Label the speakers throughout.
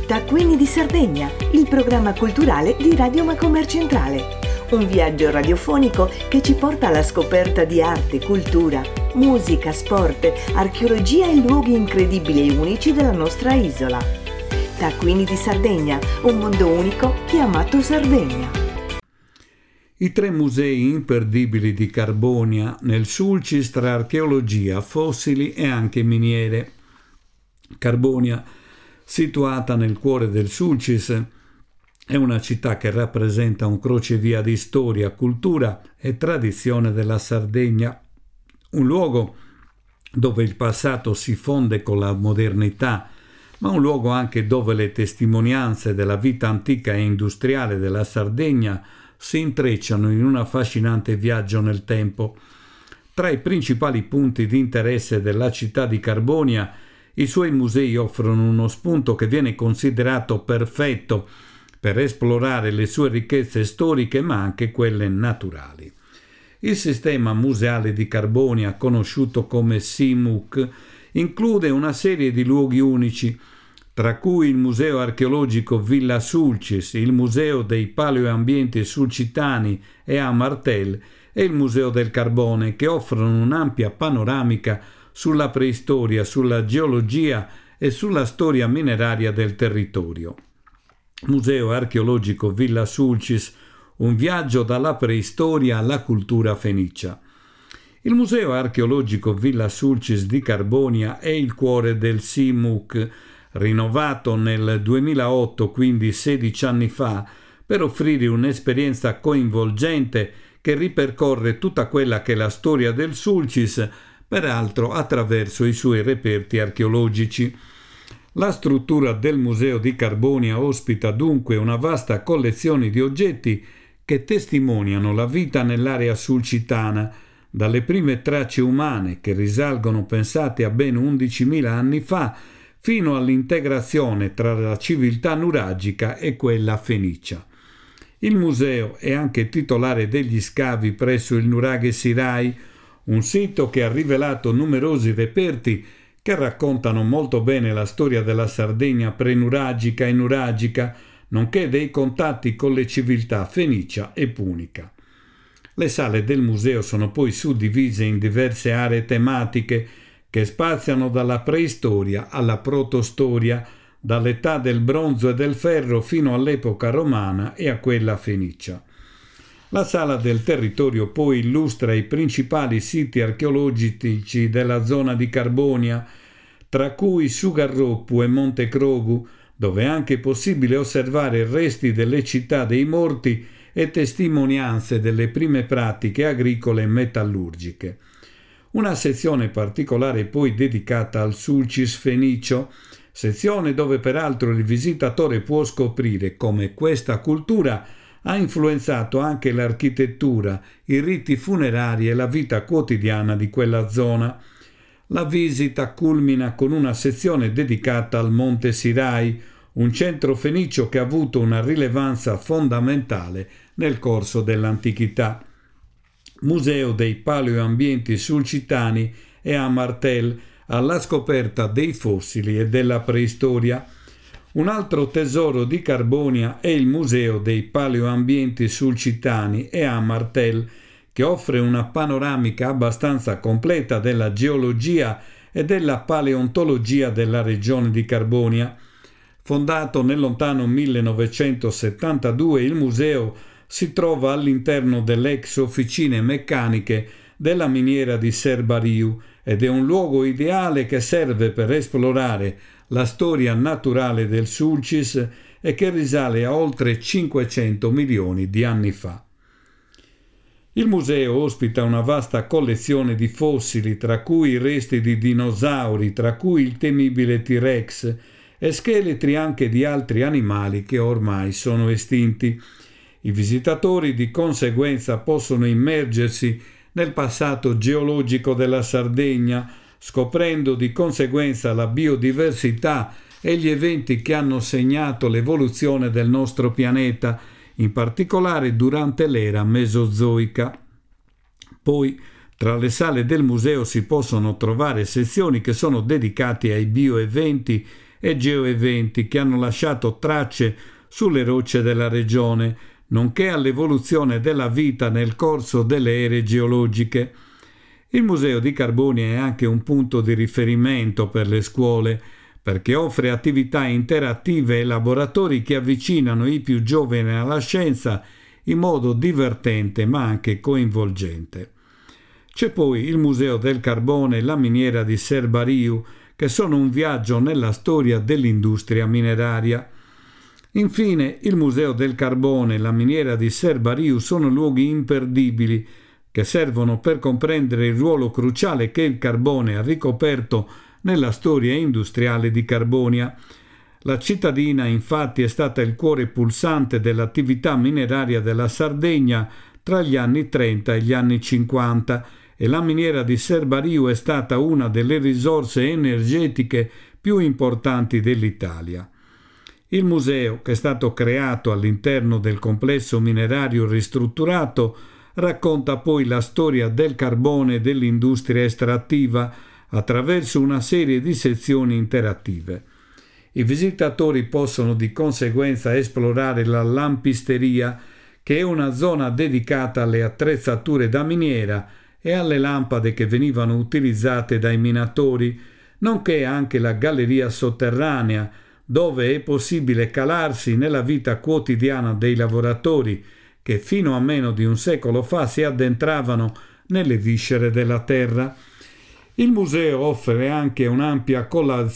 Speaker 1: Taccuini di Sardegna, il programma culturale di Radio Macomer Centrale. Un viaggio radiofonico che ci porta alla scoperta di arte, cultura, musica, sport, archeologia e luoghi incredibili e unici della nostra isola. Taccuini di Sardegna, un mondo unico chiamato Sardegna.
Speaker 2: I 3 musei imperdibili di Carbonia nel Sulcis tra archeologia, fossili e anche miniere. Carbonia, situata nel cuore del Sulcis, è una città che rappresenta un crocevia di storia, cultura e tradizione della Sardegna, un luogo dove il passato si fonde con la modernità, ma un luogo anche dove le testimonianze della vita antica e industriale della Sardegna si intrecciano in un affascinante viaggio nel tempo. Tra i principali punti di interesse della città di Carbonia, i suoi musei offrono uno spunto che viene considerato perfetto per esplorare le sue ricchezze storiche ma anche quelle naturali. Il sistema museale di Carbonia, conosciuto come SIMUC, include una serie di luoghi unici, tra cui il Museo archeologico Villa Sulcis, il Museo dei Paleoambienti Sulcitani e a Martel e il Museo del Carbone, che offrono un'ampia panoramica sulla preistoria, sulla geologia e sulla storia mineraria del territorio. Museo archeologico Villa Sulcis, un viaggio dalla preistoria alla cultura fenicia. Il Museo archeologico Villa Sulcis di Carbonia è il cuore del SIMUC, rinnovato nel 2008, quindi 16 anni fa, per offrire un'esperienza coinvolgente che ripercorre tutta quella che è la storia del Sulcis, peraltro attraverso i suoi reperti archeologici. La struttura del Museo di Carbonia ospita dunque una vasta collezione di oggetti che testimoniano la vita nell'area sulcitana, dalle prime tracce umane che risalgono, pensate, a ben 11.000 anni fa, fino all'integrazione tra la civiltà nuragica e quella fenicia. Il museo è anche titolare degli scavi presso il Nuraghe Sirai, un sito che ha rivelato numerosi reperti che raccontano molto bene la storia della Sardegna prenuragica e nuragica, nonché dei contatti con le civiltà fenicia e punica. Le sale del museo sono poi suddivise in diverse aree tematiche che spaziano dalla preistoria alla protostoria, dall'età del bronzo e del ferro fino all'epoca romana e a quella fenicia. La sala del territorio poi illustra i principali siti archeologici della zona di Carbonia, tra cui Sugarroppu e Monte Crogu, dove è anche possibile osservare resti delle città dei morti e testimonianze delle prime pratiche agricole e metallurgiche. Una sezione particolare poi dedicata al Sulcis fenicio, sezione dove peraltro il visitatore può scoprire come questa cultura ha influenzato anche l'architettura, i riti funerari e la vita quotidiana di quella zona. La visita culmina con una sezione dedicata al Monte Sirai, un centro fenicio che ha avuto una rilevanza fondamentale nel corso dell'antichità. Museo dei Paleoambienti Sulcitani e a Martel, alla scoperta dei fossili e della preistoria. Un altro tesoro di Carbonia è il Museo dei Paleoambienti Sulcitani e a Martel, che offre una panoramica abbastanza completa della geologia e della paleontologia della regione di Carbonia. Fondato nel lontano 1972, il museo si trova all'interno delle ex officine meccaniche della miniera di Serbariu ed è un luogo ideale che serve per esplorare la storia naturale del Sulcis e che risale a oltre 500 milioni di anni fa. Il museo ospita una vasta collezione di fossili, tra cui i resti di dinosauri, tra cui il temibile T-Rex, e scheletri anche di altri animali che ormai sono estinti. I visitatori di conseguenza possono immergersi nel passato geologico della Sardegna, scoprendo di conseguenza la biodiversità e gli eventi che hanno segnato l'evoluzione del nostro pianeta, in particolare durante l'era mesozoica. Poi, tra le sale del museo si possono trovare sezioni che sono dedicate ai bioeventi e geoeventi che hanno lasciato tracce sulle rocce della regione, nonché all'evoluzione della vita nel corso delle ere geologiche. Il Museo di Carbonia è anche un punto di riferimento per le scuole, perché offre attività interattive e laboratori che avvicinano i più giovani alla scienza in modo divertente ma anche coinvolgente. C'è poi il Museo del Carbone e la miniera di Serbariu, che sono un viaggio nella storia dell'industria mineraria. Infine, il Museo del Carbone e la miniera di Serbariu sono luoghi imperdibili che servono per comprendere il ruolo cruciale che il carbone ha ricoperto nella storia industriale di Carbonia. La cittadina infatti è stata il cuore pulsante dell'attività mineraria della Sardegna tra gli anni 30 e gli anni 50 e la miniera di Serbariu è stata una delle risorse energetiche più importanti dell'Italia. Il museo, che è stato creato all'interno del complesso minerario ristrutturato, racconta poi la storia del carbone e dell'industria estrattiva attraverso una serie di sezioni interattive. I visitatori possono di conseguenza esplorare la lampisteria, che è una zona dedicata alle attrezzature da miniera e alle lampade che venivano utilizzate dai minatori, nonché anche la galleria sotterranea, dove è possibile calarsi nella vita quotidiana dei lavoratori che fino a meno di un secolo fa si addentravano nelle viscere della terra. Il museo offre anche un'ampia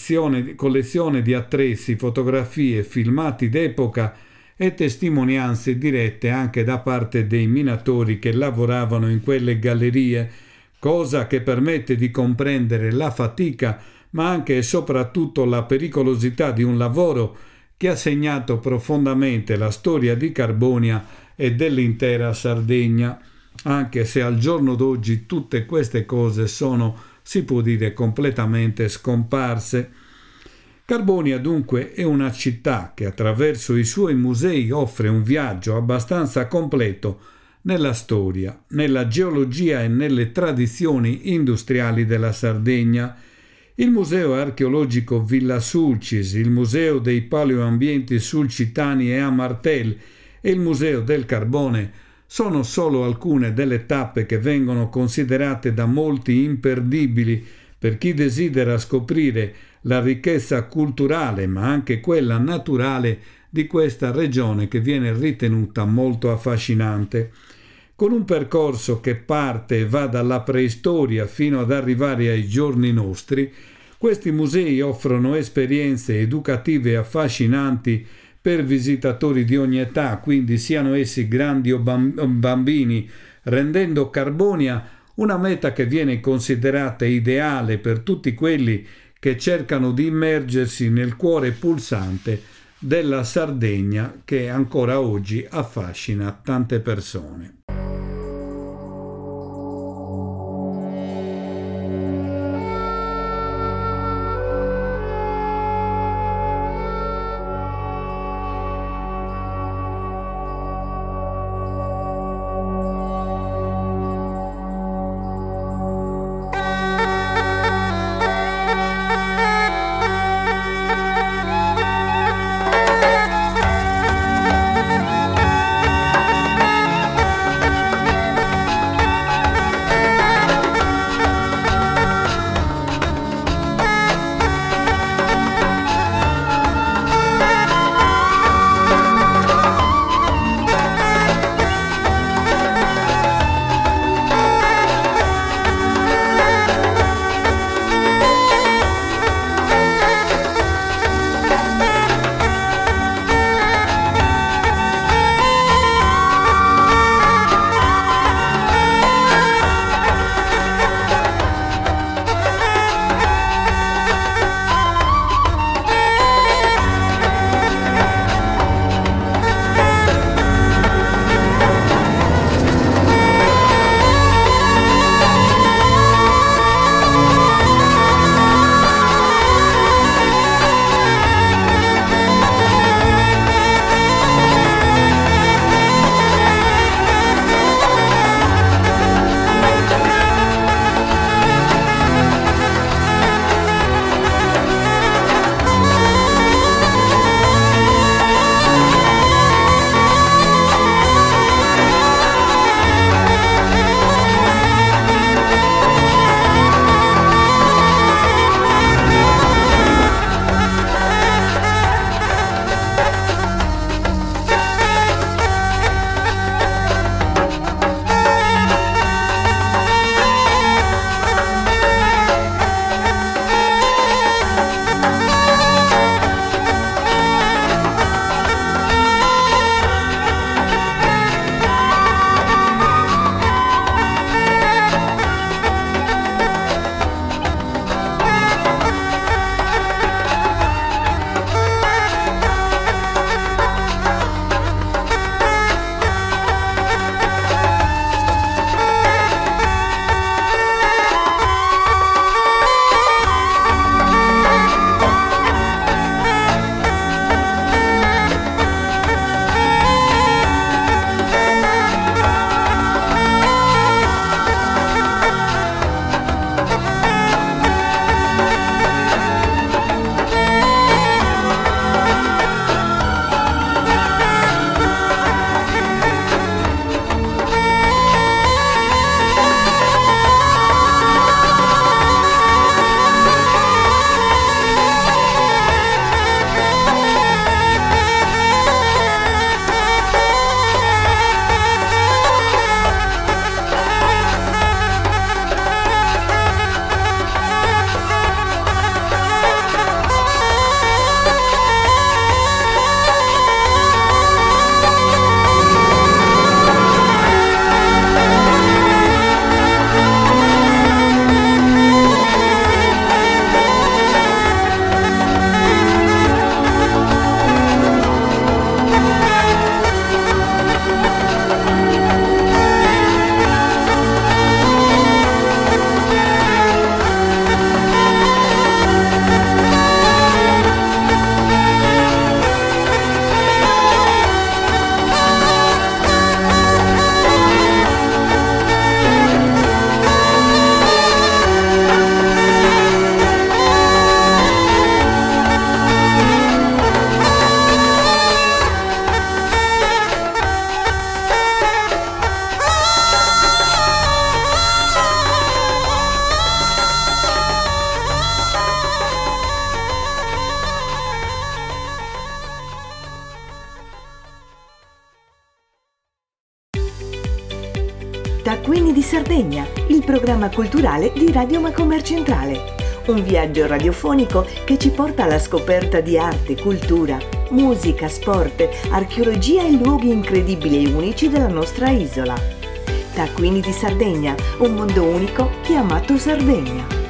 Speaker 2: collezione di attrezzi, fotografie, filmati d'epoca e testimonianze dirette anche da parte dei minatori che lavoravano in quelle gallerie, cosa che permette di comprendere la fatica ma anche e soprattutto la pericolosità di un lavoro che ha segnato profondamente la storia di Carbonia e dell'intera Sardegna, anche se al giorno d'oggi tutte queste cose sono, si può dire, completamente scomparse. Carbonia dunque è una città che attraverso i suoi musei offre un viaggio abbastanza completo nella storia, nella geologia e nelle tradizioni industriali della Sardegna. Il Museo Archeologico Villa Sulcis, il Museo dei Paleoambienti Sulcitani e a Martel e il Museo del Carbone sono solo alcune delle tappe che vengono considerate da molti imperdibili per chi desidera scoprire la ricchezza culturale ma anche quella naturale di questa regione che viene ritenuta molto affascinante. Con un percorso che parte e va dalla preistoria fino ad arrivare ai giorni nostri, questi musei offrono esperienze educative affascinanti per visitatori di ogni età, quindi siano essi grandi o bambini, rendendo Carbonia una meta che viene considerata ideale per tutti quelli che cercano di immergersi nel cuore pulsante della Sardegna, che ancora oggi affascina tante persone.
Speaker 1: Taccuini di Sardegna, il programma culturale di Radio Macomer Centrale. Un viaggio radiofonico che ci porta alla scoperta di arte, cultura, musica, sport, archeologia e luoghi incredibili e unici della nostra isola. Taccuini di Sardegna, un mondo unico chiamato Sardegna.